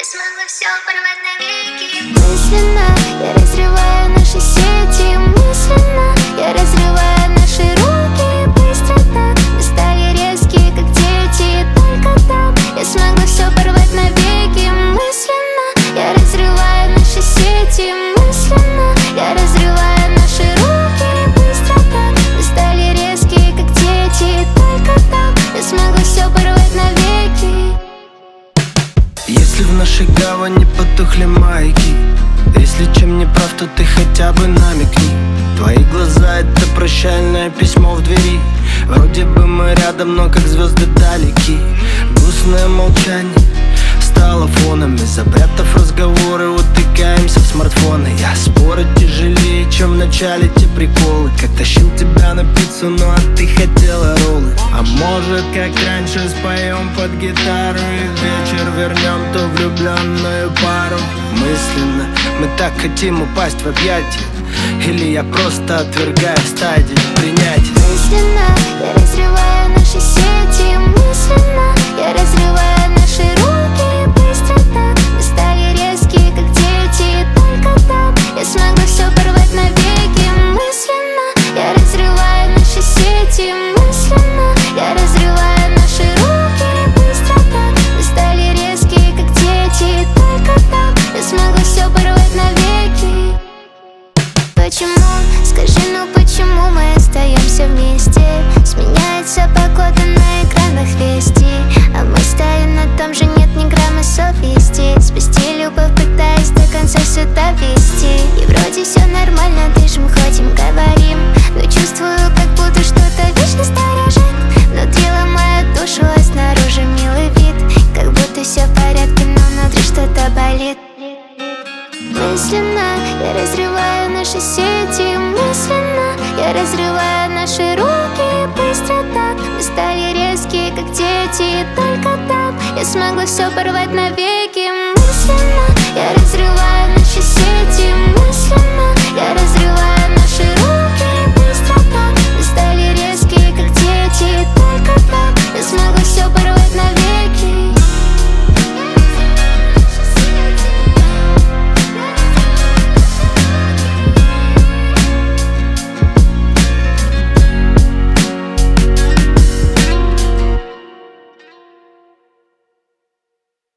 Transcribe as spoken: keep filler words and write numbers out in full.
смогла все порвать навеки. Мысленно я разрываю наши сети. Мысленно я разрываю наши руки. Быстро так мы стали резкие, как дети. Только так я смогла все порвать навеки. Мысленно я разрываю наши сети. Мысленно я разрываю наши руки. Быстро так мы стали резкие, как дети. Только так я смогла все порвать навеки. Если в нашей гавани потухли маяки, если чем не прав, то ты хотя бы намекни. Твои глаза — это прощальное письмо в двери. Вроде бы мы рядом, но как звезды далеки. Грустное молчание стало фоном. Запрятав разговоры, утыкаемся в смартфоны. Я спорю тяжелее, чем в начале те приколы. Как тащил тебя на пиццу, ну а ты хотела роллы. А может, как раньше, споем под гитару и вечер вернем ту влюбленную пару. Мысленно мы так хотим упасть в объятия, или я просто отвергаю стадию принятия. Мысленно я разрываю наши сети. Мысленно я разрываю наши руки. Быстро так мы стали резкие, как дети. Только так я смогла все порвать навеки. Мысленно я разрываю наши сети. Мысленно я разрываю наши руки. Быстро так мы стали резкие, как дети. Только так я смогла все порвать навеки. Почему? Скажи, ну почему мы остаемся вместе? Сменяется погода на экранах вести, а мы стоим на том же, нет ни грамма совести. Спасти любовь, пытаясь до конца все довести. И вроде все нормально, дышим, ходим, говорим, но чувствую, как будто что-то вечно сторожит. Внутри ломает душу, а снаружи милый вид. Как будто все в порядке, но внутри что-то болит. Мысленно я разрываю наши сети. Мысленно я разрываю наши руки. Быстро так мы стали резкие, как дети. Только так я смогла все порвать навеки.